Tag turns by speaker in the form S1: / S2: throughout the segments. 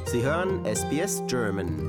S1: Sie hören SBS German.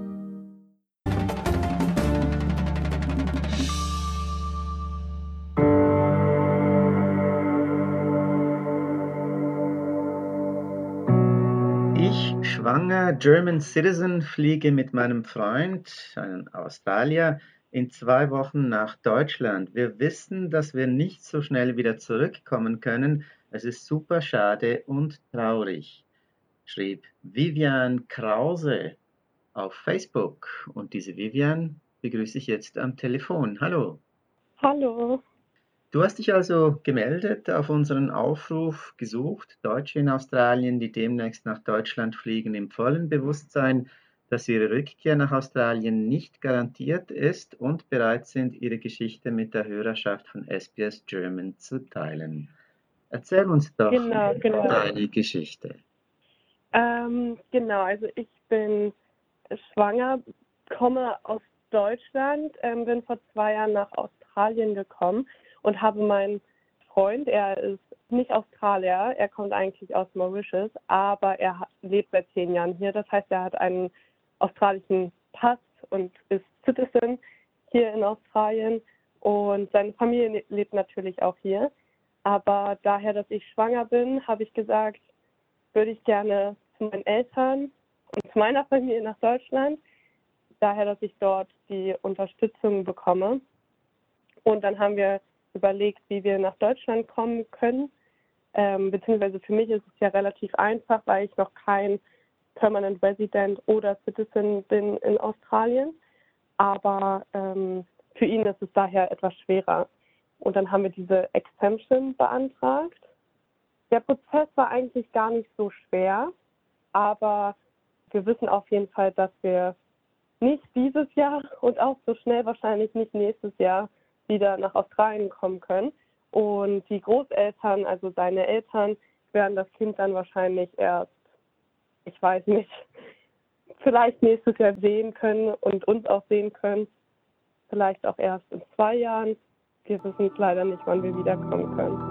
S2: Ich, schwanger German Citizen, fliege mit meinem Freund, einem Australier, in 2 Wochen nach Deutschland. Wir wissen, dass wir nicht so schnell wieder zurückkommen können. Es ist super schade und traurig, schrieb Vivian Krause auf Facebook. Und diese Vivian begrüße ich jetzt am Telefon. Hallo.
S3: Hallo.
S2: Du hast dich also gemeldet, auf unseren Aufruf gesucht, Deutsche in Australien, die demnächst nach Deutschland fliegen, im vollen Bewusstsein, dass ihre Rückkehr nach Australien nicht garantiert ist und bereit sind, ihre Geschichte mit der Hörerschaft von SBS German zu teilen. Erzähl uns doch
S3: Genau.
S2: deine Geschichte.
S3: Also ich bin schwanger, komme aus Deutschland, bin vor 2 Jahren nach Australien gekommen und habe meinen Freund, er ist nicht Australier, er kommt eigentlich aus Mauritius, aber er lebt seit 10 Jahren hier. Das heißt, er hat einen australischen Pass und ist Citizen hier in Australien und seine Familie lebt natürlich auch hier. Aber daher, dass ich schwanger bin, habe ich gesagt, würde ich gerne zu meinen Eltern und zu meiner Familie nach Deutschland, daher, dass ich dort die Unterstützung bekomme. Und dann haben wir überlegt, wie wir nach Deutschland kommen können, beziehungsweise für mich ist es ja relativ einfach, weil ich noch kein Permanent Resident oder Citizen bin in Australien, aber für ihn ist es daher etwas schwerer. Und dann haben wir diese Exemption beantragt. Der Prozess war eigentlich gar nicht so schwer, aber wir wissen auf jeden Fall, dass wir nicht dieses Jahr und auch so schnell wahrscheinlich nicht nächstes Jahr wieder nach Australien kommen können. Und die Großeltern, also seine Eltern, werden das Kind dann wahrscheinlich erst, ich weiß nicht, vielleicht nächstes Jahr sehen können und uns auch sehen können. Vielleicht auch erst in 2 Jahren. Wir wissen es leider nicht, wann wir wiederkommen können.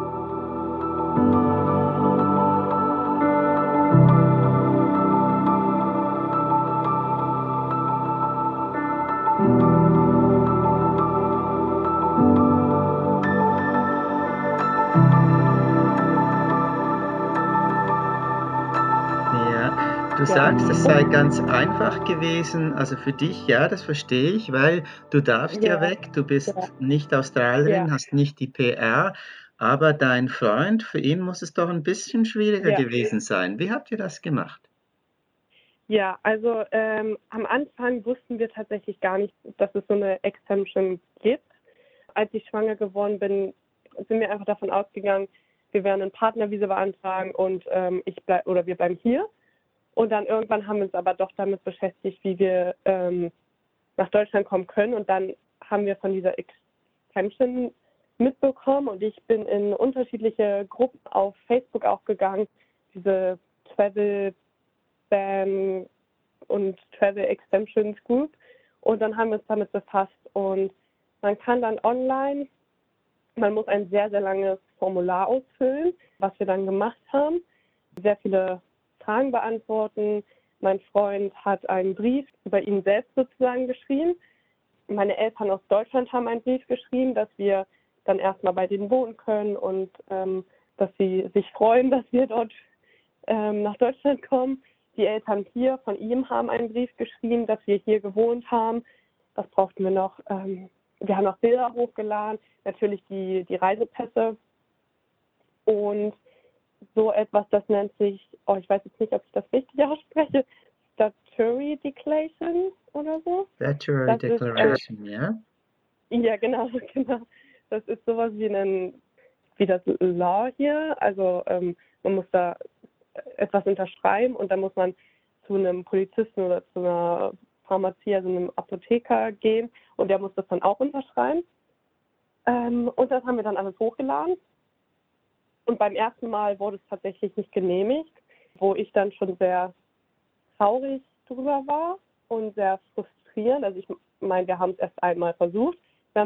S2: Du sagst, es sei ganz einfach gewesen, also für dich, ja, das verstehe ich, weil du darfst ja weg, du bist nicht Australierin, hast nicht die PR, aber dein Freund, für ihn muss es doch ein bisschen schwieriger gewesen sein. Wie habt ihr das gemacht?
S3: Ja, also am Anfang wussten wir tatsächlich gar nicht, dass es so eine Exemption gibt. Als ich schwanger geworden bin, sind wir einfach davon ausgegangen, wir werden ein Partnervisa beantragen und wir bleiben hier. Und dann irgendwann haben wir uns aber doch damit beschäftigt, wie wir nach Deutschland kommen können. Und dann haben wir von dieser Exemption mitbekommen und ich bin in unterschiedliche Gruppen auf Facebook auch gegangen, diese Travel Ban und Travel Exemptions Group. Und dann haben wir uns damit befasst. Und man kann dann online, man muss ein sehr, sehr langes Formular ausfüllen, was wir dann gemacht haben. Sehr viele Fragen beantworten. Mein Freund hat einen Brief über ihn selbst sozusagen geschrieben. Meine Eltern aus Deutschland haben einen Brief geschrieben, dass wir dann erstmal bei denen wohnen können und dass sie sich freuen, dass wir dort nach Deutschland kommen. Die Eltern hier von ihm haben einen Brief geschrieben, dass wir hier gewohnt haben. Was brauchten wir noch? Wir haben noch Bilder hochgeladen, natürlich die Reisepässe und so etwas, das nennt sich, ich weiß jetzt nicht, ob ich das richtig ausspreche, Statutory Declaration oder so.
S2: Statutory Declaration, ja?
S3: Ja, genau. Das ist sowas wie das Law hier. Also man muss da etwas unterschreiben und dann muss man zu einem Polizisten oder zu einer Pharmazie, also einem Apotheker gehen und der muss das dann auch unterschreiben. Und das haben wir dann alles hochgeladen. Und beim ersten Mal wurde es tatsächlich nicht genehmigt, wo ich dann schon sehr traurig drüber war und sehr frustrierend. Also ich meine, wir haben es erst einmal versucht.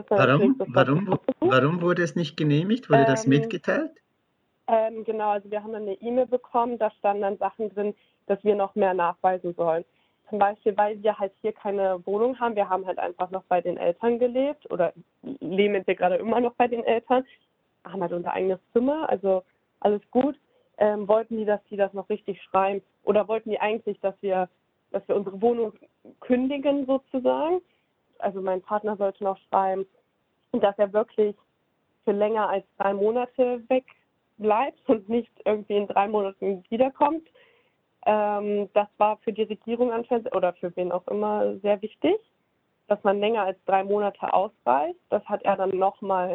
S2: Warum wurde es nicht genehmigt? Wurde das mitgeteilt?
S3: Genau, also wir haben dann eine E-Mail bekommen, da standen dann Sachen drin, dass wir noch mehr nachweisen sollen. Zum Beispiel, weil wir halt hier keine Wohnung haben. Wir haben halt einfach noch bei den Eltern gelebt oder leben jetzt hier gerade immer noch bei den Eltern, haben halt unser eigenes Zimmer, also alles gut. Wollten die, dass die das noch richtig schreiben oder wollten die eigentlich, dass wir unsere Wohnung kündigen sozusagen. Also mein Partner sollte noch schreiben, dass er wirklich für länger als 3 Monate weg bleibt und nicht irgendwie in 3 Monaten wiederkommt. Das war für die Regierung anscheinend oder für wen auch immer sehr wichtig, dass man länger als 3 Monate ausreist. Das hat er dann noch mal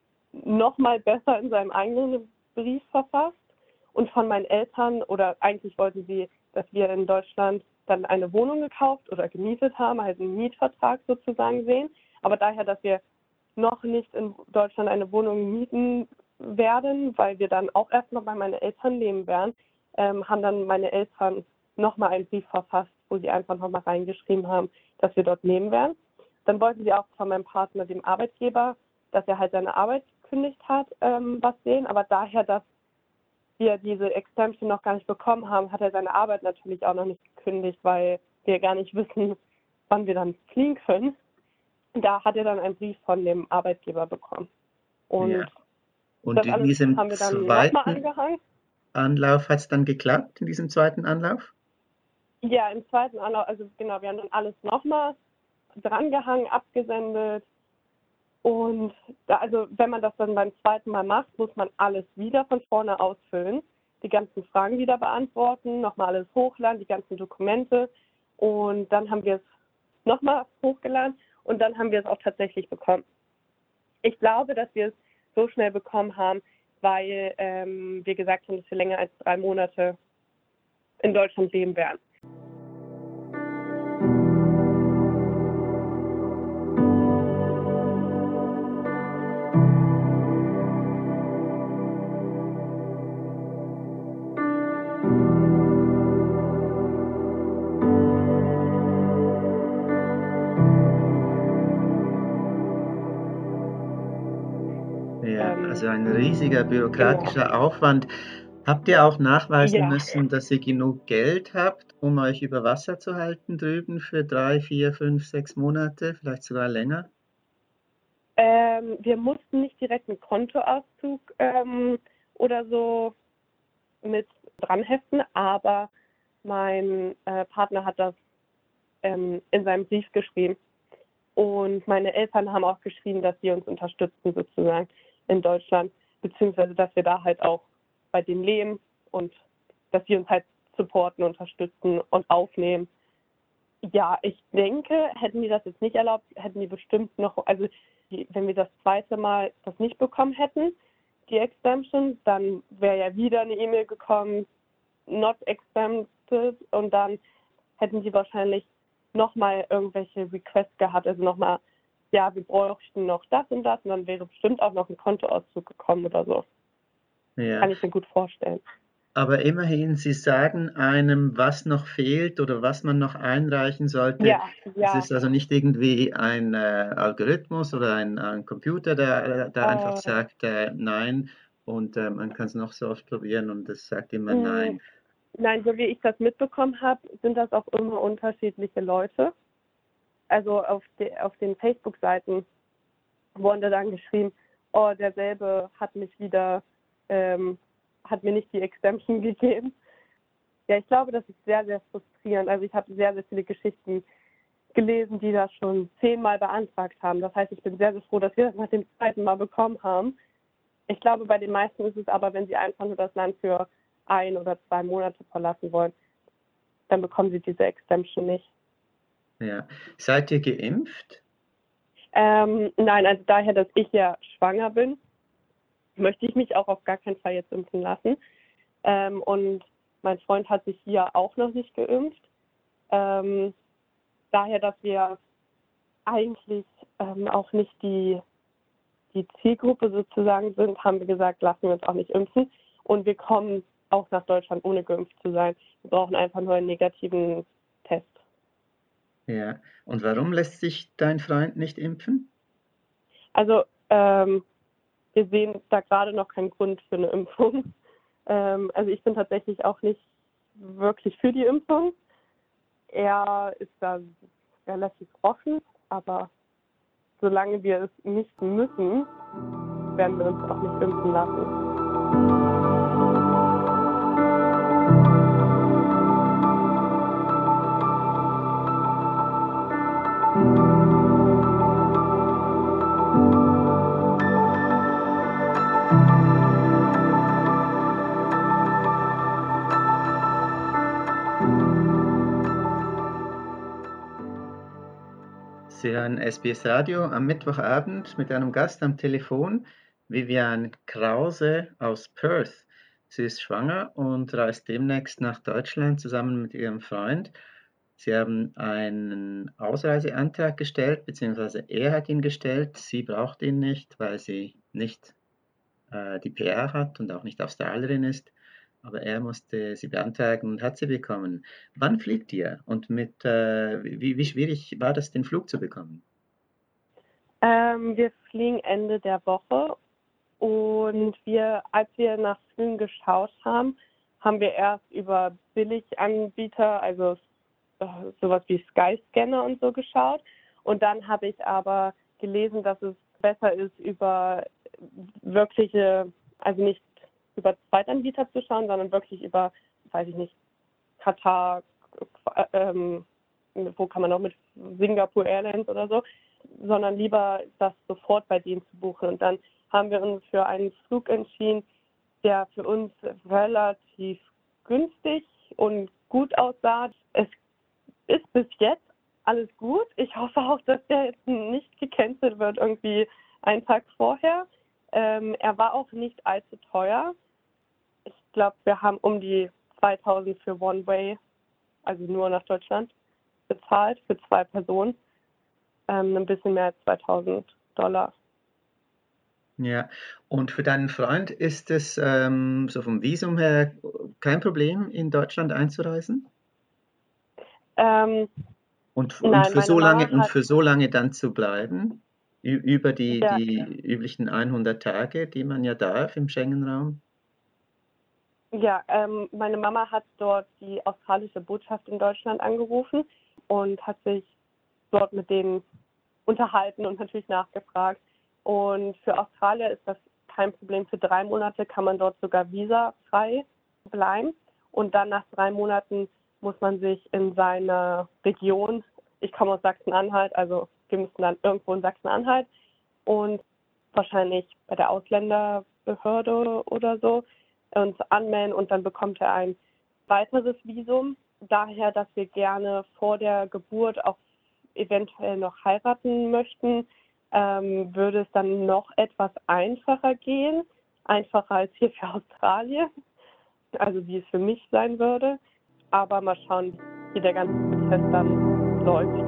S3: besser in seinem eigenen Brief verfasst. Und von meinen Eltern, oder eigentlich wollten sie, dass wir in Deutschland dann eine Wohnung gekauft oder gemietet haben, also einen Mietvertrag sozusagen sehen. Aber daher, dass wir noch nicht in Deutschland eine Wohnung mieten werden, weil wir dann auch erstmal bei meinen Eltern leben werden, haben dann meine Eltern nochmal einen Brief verfasst, wo sie einfach nochmal reingeschrieben haben, dass wir dort leben werden. Dann wollten sie auch von meinem Partner, dem Arbeitgeber, dass er halt seine Arbeit gekündigt hat, was sehen. Aber daher, dass wir diese Exemption noch gar nicht bekommen haben, hat er seine Arbeit natürlich auch noch nicht gekündigt, weil wir gar nicht wissen, wann wir dann fliehen können. Da hat er dann einen Brief von dem Arbeitgeber bekommen. Und
S2: Ja. Und
S3: das
S2: in
S3: alles
S2: diesem
S3: haben wir dann nochmal
S2: zweiten
S3: angehangen.
S2: Anlauf hat es dann geklappt, in diesem zweiten Anlauf?
S3: Ja, im zweiten Anlauf, also genau, wir haben dann alles nochmal drangehangen, abgesendet. Und also wenn man das dann beim zweiten Mal macht, muss man alles wieder von vorne ausfüllen, die ganzen Fragen wieder beantworten, nochmal alles hochladen, die ganzen Dokumente. Und dann haben wir es nochmal hochgeladen und dann haben wir es auch tatsächlich bekommen. Ich glaube, dass wir es so schnell bekommen haben, weil wir gesagt haben, dass wir länger als 3 Monate in Deutschland leben werden.
S2: Ja, also ein riesiger bürokratischer
S3: Genau.
S2: Aufwand. Habt ihr auch nachweisen
S3: Ja.
S2: müssen, dass ihr genug Geld habt, um euch über Wasser zu halten drüben für 3, 4, 5, 6 Monate, vielleicht sogar länger?
S3: Wir mussten nicht direkt einen Kontoauszug oder so mit dran heften, aber mein Partner hat das in seinem Brief geschrieben. Und meine Eltern haben auch geschrieben, dass sie uns unterstützen sozusagen in Deutschland, beziehungsweise dass wir da halt auch bei denen leben und dass sie uns halt supporten, unterstützen und aufnehmen. Ja, ich denke, hätten die das jetzt nicht erlaubt, hätten die bestimmt noch, also wenn wir das zweite Mal das nicht bekommen hätten, die Exemption, dann wäre ja wieder eine E-Mail gekommen, not exempted, und dann hätten die wahrscheinlich nochmal irgendwelche Requests gehabt, also nochmal, ja, wir bräuchten noch das und dann wäre bestimmt auch noch ein Kontoauszug gekommen oder so.
S2: Ja,
S3: Kann ich mir gut vorstellen.
S2: aber immerhin, Sie sagen einem, was noch fehlt oder was man noch einreichen sollte.
S3: Ja,
S2: Es
S3: ja.
S2: ist also nicht irgendwie ein Algorithmus oder ein Computer, der einfach
S3: Äh,
S2: sagt nein, und man kann es noch so oft probieren und es sagt immer
S3: mh,
S2: nein.
S3: nein, so wie ich das mitbekommen habe, sind das auch immer unterschiedliche Leute. Also auf den Facebook-Seiten wurde dann geschrieben, oh, derselbe hat mich wieder, hat mir nicht die Exemption gegeben. Ja, ich glaube, das ist sehr, sehr frustrierend. Also ich habe sehr, sehr viele Geschichten gelesen, die das schon 10-mal beantragt haben. Das heißt, ich bin sehr, sehr froh, dass wir das nach dem zweiten Mal bekommen haben. Ich glaube, bei den meisten ist es aber, wenn sie einfach nur das Land für 1 oder 2 Monate verlassen wollen, dann bekommen sie diese Exemption nicht.
S2: Ja. Seid ihr geimpft?
S3: Nein, also daher, dass ich ja schwanger bin, möchte ich mich auch auf gar keinen Fall jetzt impfen lassen. Und mein Freund hat sich hier auch noch nicht geimpft. Daher, dass wir eigentlich auch nicht die Zielgruppe sozusagen sind, haben wir gesagt, lassen wir uns auch nicht impfen. Und wir kommen auch nach Deutschland, ohne geimpft zu sein. Wir brauchen einfach nur einen negativen Test.
S2: Ja. Und warum lässt sich dein Freund nicht impfen?
S3: Also wir sehen da gerade noch keinen Grund für eine Impfung. Also ich bin tatsächlich auch nicht wirklich für die Impfung. Er ist da relativ offen, aber solange wir es nicht müssen, werden wir uns auch nicht impfen lassen.
S2: Sie hören SBS Radio am Mittwochabend mit einem Gast am Telefon, Vivian Krause aus Perth. Sie ist schwanger und reist demnächst nach Deutschland zusammen mit ihrem Freund. Sie haben einen Ausreiseantrag gestellt, beziehungsweise er hat ihn gestellt. Sie braucht ihn nicht, weil sie nicht die PR hat und auch nicht Australierin ist. Aber er musste sie beantragen und hat sie bekommen. Wann fliegt ihr? Und wie schwierig war das, den Flug zu bekommen?
S3: Wir fliegen Ende der Woche und als wir nach Flügen geschaut haben, haben wir erst über Billiganbieter, also sowas wie Skyscanner und so geschaut. Und dann habe ich aber gelesen, dass es besser ist, über wirkliche, also nicht über Zweitanbieter zu schauen, sondern wirklich über, weiß ich nicht, Katar, wo kann man auch mit Singapore Airlines oder so, sondern lieber das sofort bei denen zu buchen. Und dann haben wir uns für einen Flug entschieden, der für uns relativ günstig und gut aussah. Es ist bis jetzt alles gut. Ich hoffe auch, dass der jetzt nicht gecancelt wird, irgendwie einen Tag vorher. Er war auch nicht allzu teuer. Ich glaube, wir haben um die 2.000 für One-Way, also nur nach Deutschland, bezahlt für 2 Personen. Ein bisschen mehr als $2.000.
S2: Ja, und für deinen Freund ist es so vom Visum her kein Problem, in Deutschland einzureisen?
S3: Nein,
S2: Und
S3: meine Mama
S2: für so lange dann zu bleiben, über die
S3: ja,
S2: üblichen 100 Tage, die man ja darf im Schengen-Raum?
S3: meine Mama hat dort die australische Botschaft in Deutschland angerufen und hat sich dort mit denen unterhalten und natürlich nachgefragt. Und für Australier ist das kein Problem. Für 3 Monate kann man dort sogar visafrei bleiben. Und dann nach 3 Monaten muss man sich in seiner Region, ich komme aus Sachsen-Anhalt, also wir müssen dann irgendwo in Sachsen-Anhalt und wahrscheinlich bei der Ausländerbehörde oder so uns anmelden und dann bekommt er ein weiteres Visum. Daher, dass wir gerne vor der Geburt auch eventuell noch heiraten möchten, würde es dann noch etwas einfacher gehen, einfacher als hier für Australien, also wie es für mich sein würde. Aber mal schauen, wie der ganze Prozess dann läuft.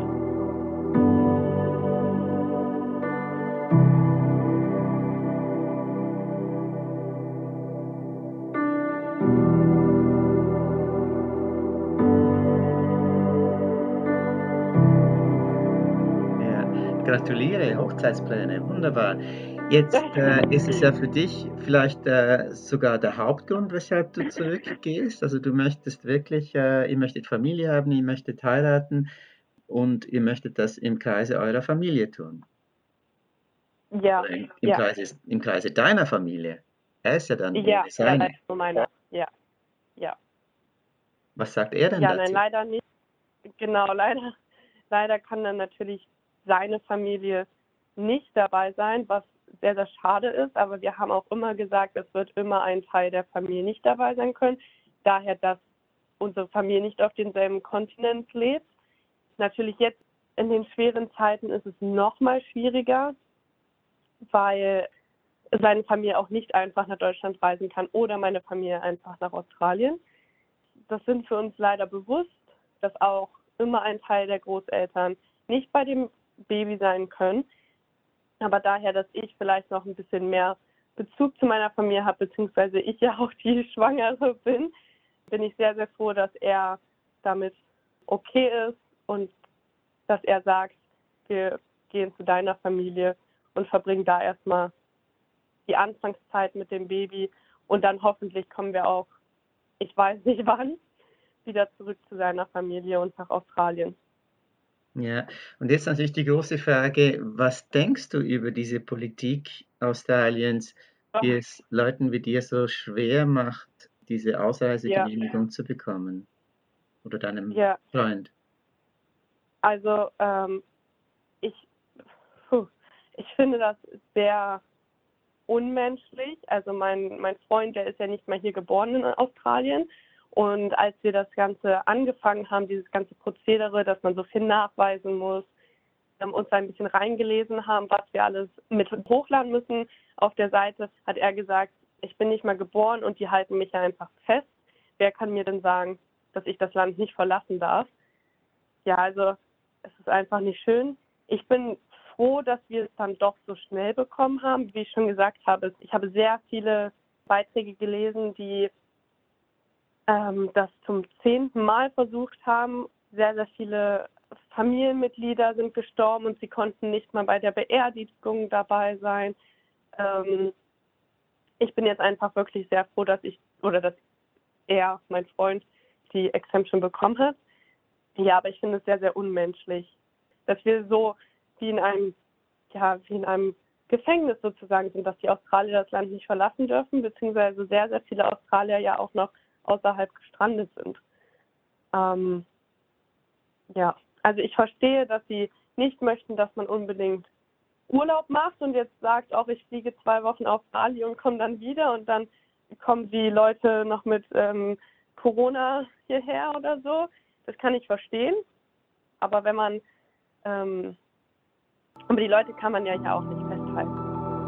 S2: Gratuliere, Hochzeitspläne, wunderbar. Jetzt ist es ja für dich vielleicht sogar der Hauptgrund, weshalb du zurückgehst. Also du möchtest wirklich, ihr möchtet Familie haben, ihr möchtet heiraten und ihr möchtet das im Kreise eurer Familie tun.
S3: Ja,
S2: Oder
S3: ja,
S2: im Kreise deiner Familie. Er ist ja dann
S3: ja,
S2: ohne seine.
S3: das ist so meine. Ja, ja.
S2: Was sagt er denn
S3: Ja, nein,
S2: dazu?
S3: leider nicht. Genau, leider kann dann natürlich seine Familie nicht dabei sein, was sehr, sehr schade ist. Aber wir haben auch immer gesagt, es wird immer ein Teil der Familie nicht dabei sein können. Daher, dass unsere Familie nicht auf demselben Kontinent lebt. Natürlich jetzt in den schweren Zeiten ist es noch mal schwieriger, weil seine Familie auch nicht einfach nach Deutschland reisen kann oder meine Familie einfach nach Australien. Das sind für uns leider bewusst, dass auch immer ein Teil der Großeltern nicht bei dem Baby sein können. Aber daher, dass ich vielleicht noch ein bisschen mehr Bezug zu meiner Familie habe, beziehungsweise ich ja auch die Schwangere bin ich sehr, sehr froh, dass er damit okay ist und dass er sagt, wir gehen zu deiner Familie und verbringen da erstmal die Anfangszeit mit dem Baby und dann hoffentlich kommen wir auch, ich weiß nicht wann, wieder zurück zu seiner Familie und nach Australien.
S2: Ja, und jetzt natürlich die große Frage, was denkst du über diese Politik Australiens, die
S3: Oh,
S2: es Leuten wie dir so schwer macht, diese
S3: ja,
S2: Ausreisegenehmigung zu bekommen? Oder deinem
S3: ja,
S2: Freund?
S3: also ich, puh, ich finde das sehr unmenschlich. Also mein Freund, der ist ja nicht mal hier geboren in Australien. Und als wir das Ganze angefangen haben, dieses ganze Prozedere, dass man so viel nachweisen muss, uns ein bisschen reingelesen haben, was wir alles mit hochladen müssen auf der Seite, hat er gesagt, ich bin nicht mal geboren und die halten mich ja einfach fest. Wer kann mir denn sagen, dass ich das Land nicht verlassen darf? Ja, also es ist einfach nicht schön. Ich bin froh, dass wir es dann doch so schnell bekommen haben. Wie ich schon gesagt habe, ich habe sehr viele Beiträge gelesen, die das zum 10. Mal versucht haben. Sehr, sehr viele Familienmitglieder sind gestorben und sie konnten nicht mal bei der Beerdigung dabei sein. Ich bin jetzt einfach wirklich sehr froh, dass er, mein Freund, die Exemption bekommen hat. Ja, aber ich finde es sehr, sehr unmenschlich, dass wir so wie in einem Gefängnis sozusagen sind, dass die Australier das Land nicht verlassen dürfen, beziehungsweise sehr, sehr viele Australier ja auch noch außerhalb gestrandet sind. Ja, also ich verstehe, dass sie nicht möchten, dass man unbedingt Urlaub macht und jetzt sagt auch, ich fliege 2 Wochen auf Bali und komme dann wieder und dann kommen die Leute noch mit Corona hierher oder so. Das kann ich verstehen. Aber wenn man, aber die Leute kann man ja hier auch nicht festhalten.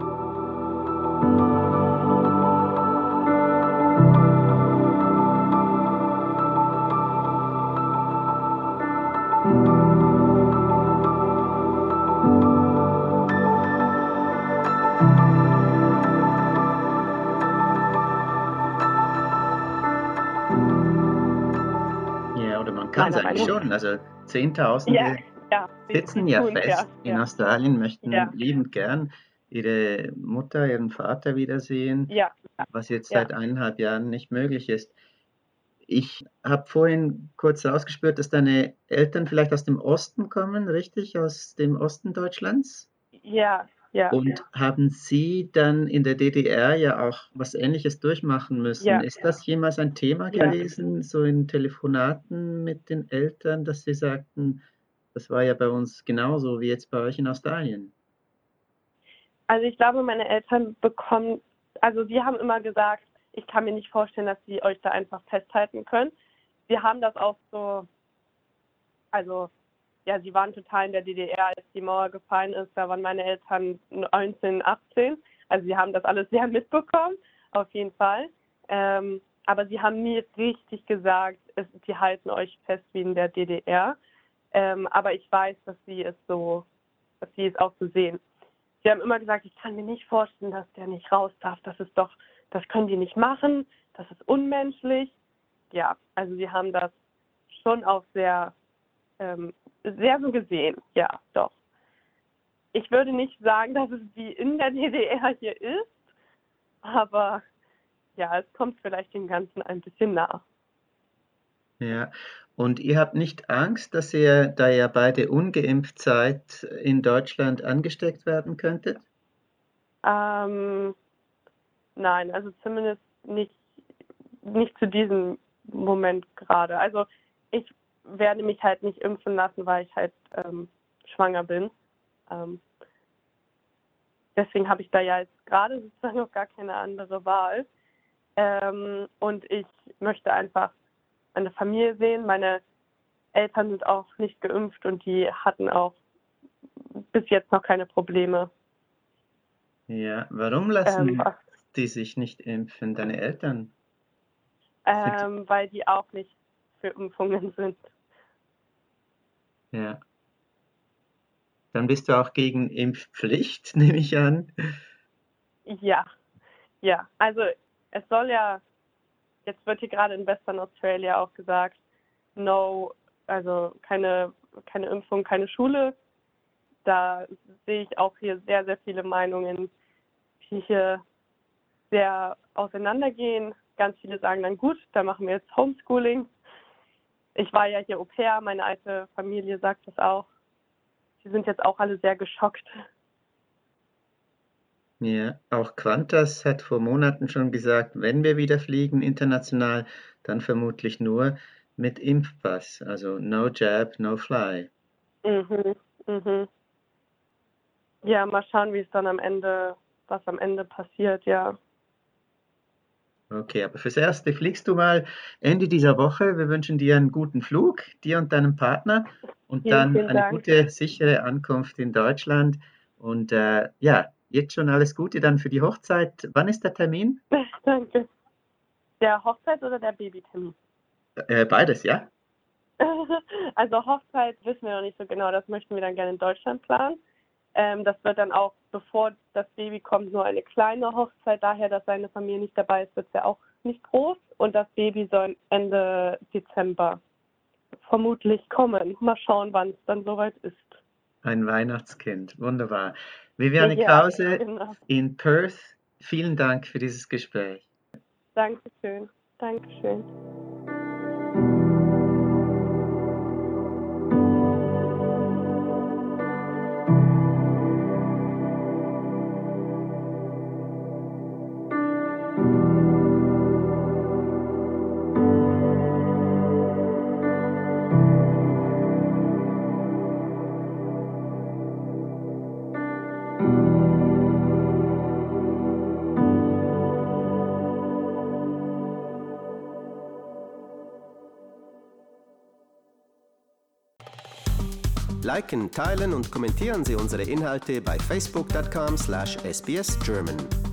S2: Ja, oder man kann es
S3: Meiner
S2: eigentlich
S3: Meinung nach.
S2: schon. Also
S3: Ja,
S2: Zehntausende
S3: ja, sie
S2: sitzen ja
S3: tun es,
S2: fest in
S3: ja,
S2: Australien, möchten
S3: ja,
S2: liebend gern ihre Mutter, ihren Vater wiedersehen,
S3: ja,
S2: was jetzt
S3: ja,
S2: seit 1,5 Jahren nicht möglich ist. Ich habe vorhin kurz rausgespürt, dass deine Eltern vielleicht aus dem Osten kommen, richtig? Aus dem Osten Deutschlands?
S3: ja, ja,
S2: Und haben Sie dann in der DDR ja auch was Ähnliches durchmachen müssen?
S3: ja,
S2: Ist das jemals ein Thema
S3: ja.
S2: gewesen, so in Telefonaten mit den Eltern, dass Sie sagten, das war ja bei uns genauso wie jetzt bei euch in Australien?
S3: Also ich glaube, meine Eltern also sie haben immer gesagt, ich kann mir nicht vorstellen, dass sie euch da einfach festhalten können. Sie haben das auch so, also ja, sie waren total in der DDR, als die Mauer gefallen ist. Da waren meine Eltern 19, 18. Also sie haben das alles sehr mitbekommen, auf jeden Fall. Aber sie haben nie richtig gesagt, sie halten euch fest wie in der DDR. Aber ich weiß, dass sie es auch so sehen. Sie haben immer gesagt, ich kann mir nicht vorstellen, dass der nicht raus darf. Das können die nicht machen. Das ist unmenschlich. Ja, also sie haben das schon auch sehr so gesehen. Ja, doch. Ich würde nicht sagen, dass es wie in der DDR hier ist, aber ja, es kommt vielleicht dem Ganzen ein bisschen nach.
S2: Ja. Und ihr habt nicht Angst, dass ihr, da ihr beide ungeimpft seid, in Deutschland angesteckt werden könntet?
S3: Ähm, nein, also zumindest nicht zu diesem Moment gerade. Also ich werde mich halt nicht impfen lassen, weil ich halt schwanger bin. Ähm, deswegen habe ich da ja jetzt gerade sozusagen noch gar keine andere Wahl. Und ich möchte einfach meine Familie sehen. Meine Eltern sind auch nicht geimpft und die hatten auch bis jetzt noch keine Probleme.
S2: Ja, warum lassen
S3: Was
S2: die sich nicht impfen, deine Eltern? Sind,
S3: weil die auch nicht für Impfungen sind.
S2: ja. Dann bist du auch gegen Impfpflicht, nehme ich an.
S3: Ja, ja. Also es soll ja, jetzt wird hier gerade in Western Australia auch gesagt, no, also keine Impfung, keine Schule. Da sehe ich auch hier sehr, sehr viele Meinungen, die hier sehr auseinandergehen. Ganz viele sagen dann gut, da machen wir jetzt Homeschooling. Ich war ja hier Au pair, meine alte Familie sagt das auch. Die sind jetzt auch alle sehr geschockt.
S2: Ja, auch Qantas hat vor Monaten schon gesagt, wenn wir wieder fliegen international, dann vermutlich nur mit Impfpass, also no jab, no fly.
S3: Mhm, mhm. Ja, mal schauen, was am Ende passiert, ja.
S2: Okay, aber fürs Erste fliegst du mal Ende dieser Woche. Wir wünschen dir einen guten Flug, dir und deinem Partner, und
S3: Vielen,
S2: dann
S3: vielen
S2: eine
S3: Dank.
S2: gute, sichere Ankunft in Deutschland. Und ja, jetzt schon alles Gute dann für die Hochzeit. Wann ist der Termin?
S3: Danke. Der Hochzeit oder der Babytermin?
S2: Beides, ja?
S3: Also Hochzeit wissen wir noch nicht so genau, das möchten wir dann gerne in Deutschland planen. Das wird dann auch, bevor das Baby kommt, nur eine kleine Hochzeit. Daher, dass seine Familie nicht dabei ist, wird es ja auch nicht groß. Und das Baby soll Ende Dezember vermutlich kommen. Mal schauen, wann es dann soweit ist.
S2: Ein Weihnachtskind, wunderbar. Viviane
S3: Ja,
S2: Krause
S3: genau.
S2: in Perth, vielen Dank für dieses Gespräch.
S3: Dankeschön. Dankeschön.
S1: Liken, teilen und kommentieren Sie unsere Inhalte bei facebook.com/sbsgerman.